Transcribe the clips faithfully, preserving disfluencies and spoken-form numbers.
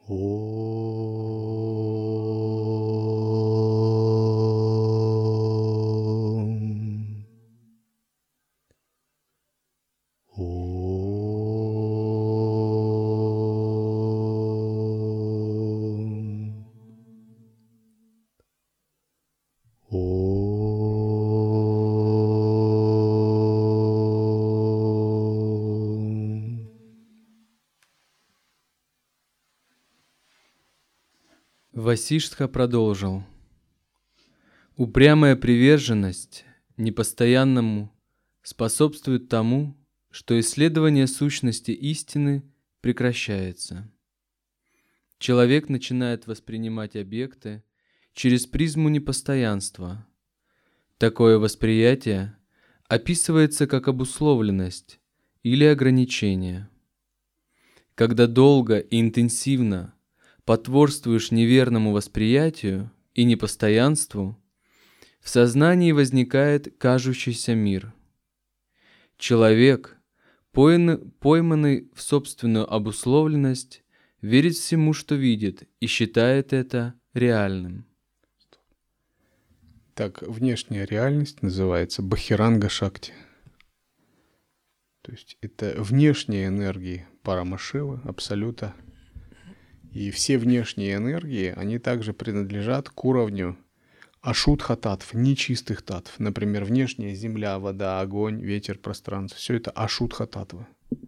Om. Васиштха продолжил. Упрямая приверженность непостоянному способствует тому, что исследование сущности истины прекращается. Человек начинает воспринимать объекты через призму непостоянства. Такое восприятие описывается как обусловленность или ограничение. Когда долго и интенсивно потворствуешь неверному восприятию и непостоянству, в сознании возникает кажущийся мир. Человек, пойманный в собственную обусловленность, верит всему, что видит, и считает это реальным. Так, внешняя реальность называется Бахиранга Шакти. То есть это внешние энергии Парамашивы, Абсолюта. И все внешние энергии, они также принадлежат к уровню ашутха татв, нечистых татв. Например, внешняя земля, вода, огонь, ветер, пространство. Все это ашутха татвы.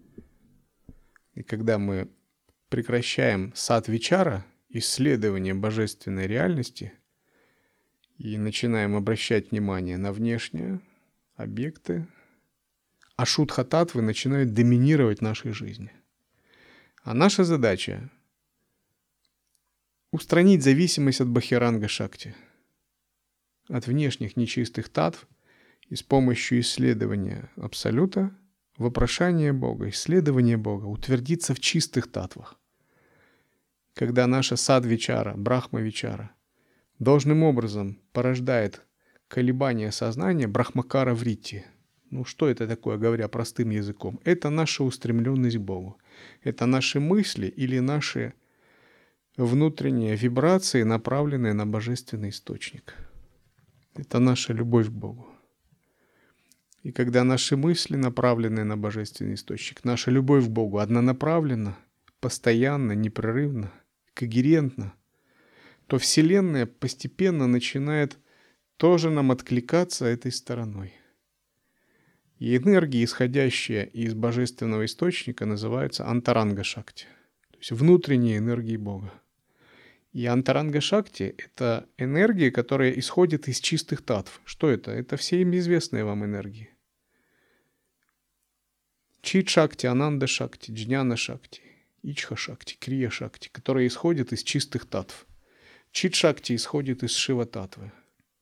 И когда мы прекращаем сад-вичара, исследование божественной реальности, и начинаем обращать внимание на внешние объекты, ашутха татвы начинают доминировать в нашей жизни. А наша задача — устранить зависимость от Бахиранга Шакти, от внешних нечистых татв, и с помощью исследования Абсолюта, вопрошания Бога, исследования Бога, утвердиться в чистых татвах. Когда наша сад-вичара, брахма-вичара, должным образом порождает колебания сознания брахмакара-вритти. Ну что это такое, говоря простым языком? Это наша устремленность к Богу. Это наши мысли или наши внутренние вибрации, направленные на божественный источник. Это наша любовь к Богу. И когда наши мысли направлены на божественный источник, наша любовь к Богу однонаправлена, постоянно, непрерывно, когерентно, то Вселенная постепенно начинает тоже нам откликаться этой стороной. И энергии, исходящие из божественного источника, называются антаранга-шакти, то есть внутренние энергии Бога. И антаранга-шакти — это энергии, которые исходят из чистых татв. Что это? Это все им известные вам энергии. Чит-шакти, ананда-шакти, джняна-шакти, ичха-шакти, крия-шакти, которые исходят из чистых татв. Чит-шакти исходит из шива-татвы.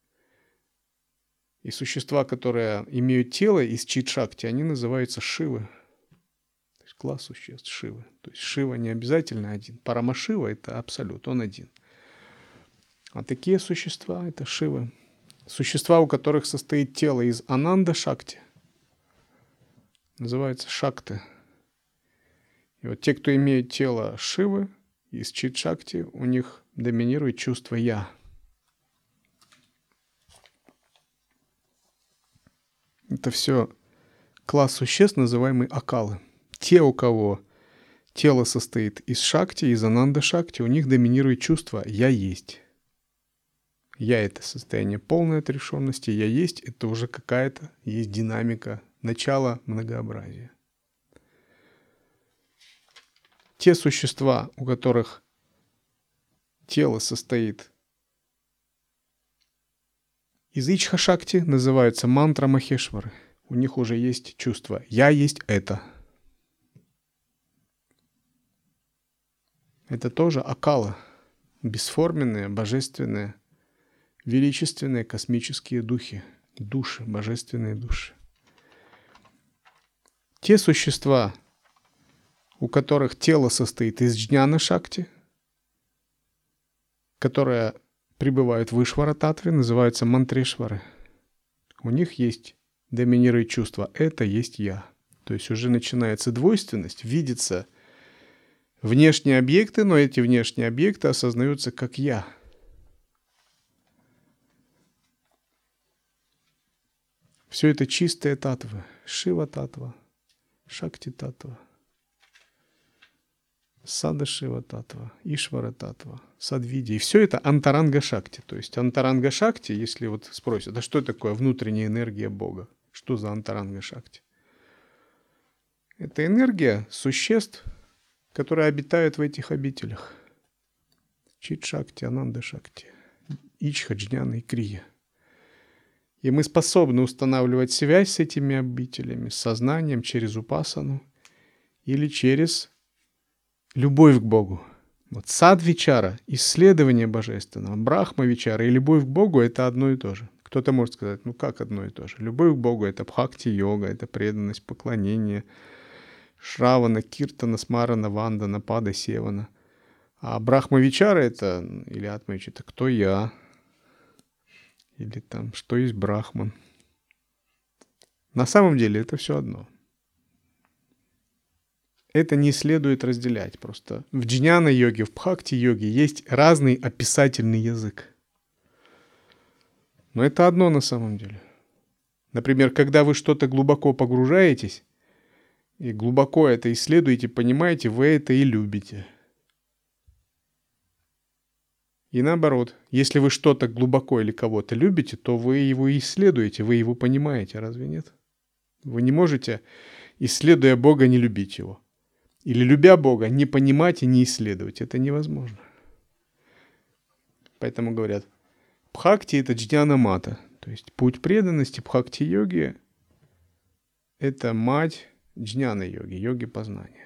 И существа, которые имеют тело из чит-шакти, они называются шивы. То есть класс существ шивы. То есть шива не обязательно один. Парамашива — это абсолют, он один. А такие существа — это шивы. Существа, у которых состоит тело из ананда-шакти, называются шакты. И вот те, кто имеет тело шивы из чит-шакти, у них доминирует чувство «я». Это все класс существ, называемый акалы. Те, у кого тело состоит из шакти, из ананда-шакти, у них доминирует чувство «я есть». «Я» — это состояние полной отрешенности, «я есть» — это уже какая-то есть динамика, начало многообразия. Те существа, у которых тело состоит из ичха-шакти, называются мантра-махешвары. У них уже есть чувство «я есть это». Это тоже акала, бесформенные, божественные, величественные космические духи, души, божественные души. Те существа, у которых тело состоит из джняна-шакти, которая пребывают в ишвара-татве, называются мантрешвары. У них есть доминирует чувство «это есть я». То есть уже начинается двойственность, видится внешние объекты, но эти внешние объекты осознаются как «я». Все это чистые татвы. Шива-татва, Шакти-татва, Сада-шива-татва, Ишвара-татва, Садвиди. И все это антаранга-шакти. То есть антаранга-шакти, если вот спросят, а что такое внутренняя энергия Бога? Что за антаранга-шакти? Это энергия существ, которые обитают в этих обителях. Чит-шакти, Ананда-шакти, Ичха, Джняна и Крия. И мы способны устанавливать связь с этими обителями, с сознанием через упасану или через любовь к Богу. Вот садвичара, исследование божественного, брахмавичара и любовь к Богу – это одно и то же. Кто-то может сказать, ну как одно и то же? Любовь к Богу – это бхакти-йога, это преданность, поклонение, шравана, киртана, смарана, вандана, пада, севана. А брахмавичара – это, или атмавичара – это кто я? Или там, что есть брахман. На самом деле это все одно. Это не следует разделять просто. В джняна-йоге, в бхакти-йоге есть разный описательный язык. Но это одно на самом деле. Например, когда вы что-то глубоко погружаетесь, и глубоко это исследуете, понимаете, вы это и любите. И наоборот, если вы что-то глубоко или кого-то любите, то вы его исследуете, вы его понимаете, разве нет? Вы не можете, исследуя Бога, не любить Его. Или любя Бога, не понимать и не исследовать. Это невозможно. Поэтому говорят, бхакти – это джняна-мата. То есть путь преданности бхакти-йоги – это мать джняна-йоги, йоги познания.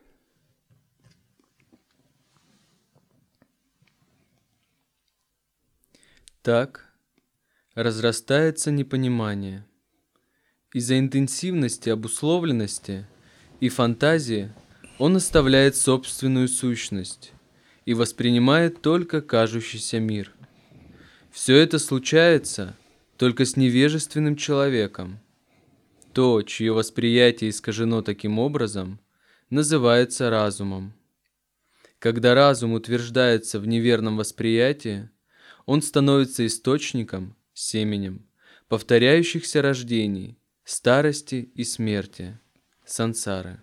Так разрастается непонимание. Из-за интенсивности обусловленности и фантазии он оставляет собственную сущность и воспринимает только кажущийся мир. Все это случается только с невежественным человеком. То, чье восприятие искажено таким образом, называется разумом. Когда разум утверждается в неверном восприятии, он становится источником, семенем, повторяющихся рождений, старости и смерти, сансары.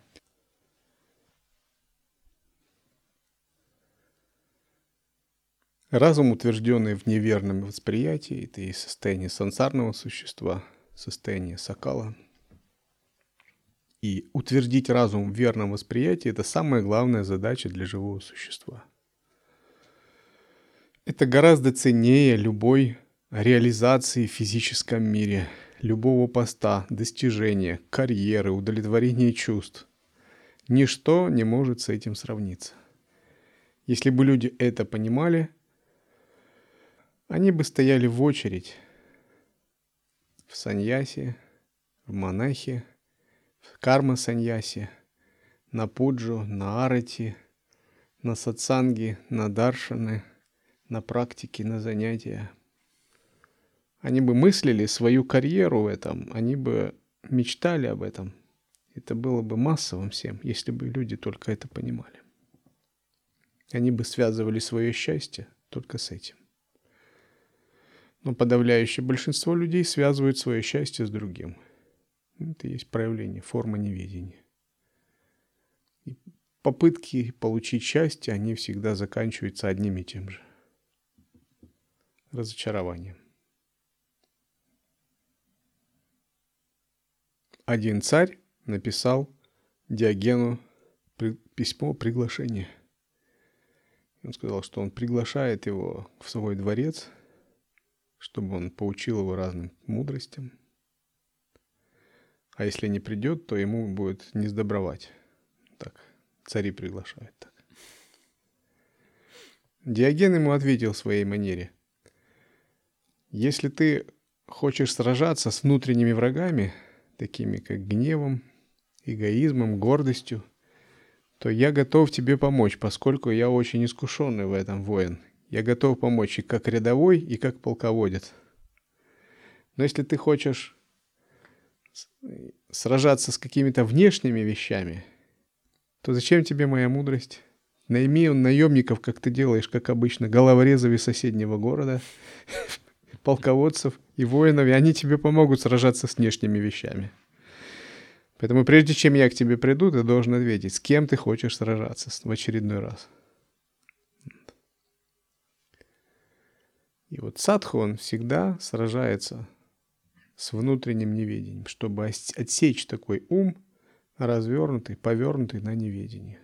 Разум, утвержденный в неверном восприятии, это и состояние сансарного существа, состояние сакала. И утвердить разум в верном восприятии – это самая главная задача для живого существа. Это гораздо ценнее любой реализации в физическом мире, любого поста, достижения, карьеры, удовлетворения чувств. Ничто не может с этим сравниться. Если бы люди это понимали, они бы стояли в очередь в саньясе, в монахе, в карма-саньясе, на пуджу, на арати, на сатсанги, на даршаны, на практике, на занятия. Они бы мыслили свою карьеру в этом, они бы мечтали об этом. Это было бы массовым всем, если бы люди только это понимали. Они бы связывали свое счастье только с этим. Но подавляющее большинство людей связывают свое счастье с другим. Это есть проявление, форма неведения. И попытки получить счастье, они всегда заканчиваются одним и тем же. Разочарованием. Один царь написал Диогену письмо приглашения. Он сказал, что он приглашает его в свой дворец, чтобы он поучил его разным мудростям. А если не придет, то ему будет не сдобровать. Так, цари приглашают так. Диоген ему ответил в своей манере: если ты хочешь сражаться с внутренними врагами, такими как гневом, эгоизмом, гордостью, то я готов тебе помочь, поскольку я очень искушенный в этом воин. Я готов помочь и как рядовой, и как полководец. Но если ты хочешь сражаться с какими-то внешними вещами, то зачем тебе моя мудрость? Найми он наемников, как ты делаешь, как обычно, головорезов из соседнего города, полководцев и воинов, и они тебе помогут сражаться с внешними вещами. Поэтому прежде чем я к тебе приду, ты должен ответить, с кем ты хочешь сражаться в очередной раз. И вот садху, он всегда сражается с внутренним неведением, чтобы отсечь такой ум, развернутый, повернутый на неведение.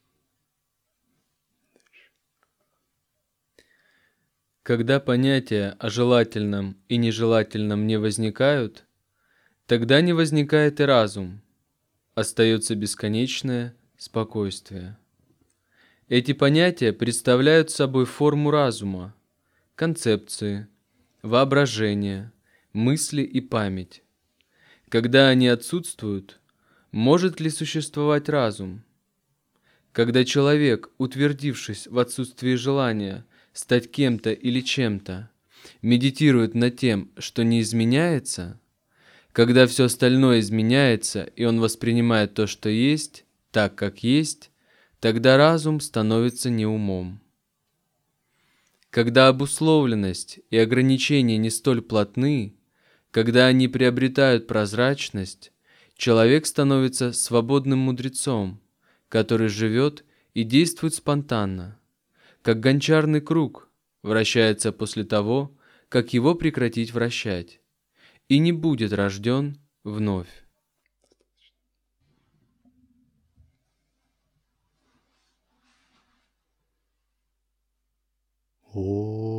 Когда понятия о желательном и нежелательном не возникают, тогда не возникает и разум, остается бесконечное спокойствие. Эти понятия представляют собой форму разума, концепции, воображение, мысли и память. Когда они отсутствуют, может ли существовать разум? Когда человек, утвердившись в отсутствии желания стать кем-то или чем-то, медитирует над тем, что не изменяется, когда все остальное изменяется, и он воспринимает то, что есть, так, как есть, тогда разум становится не умом. Когда обусловленность и ограничения не столь плотны, когда они приобретают прозрачность, человек становится свободным мудрецом, который живет и действует спонтанно, как гончарный круг вращается после того, как его прекратить вращать, и не будет рожден вновь. О.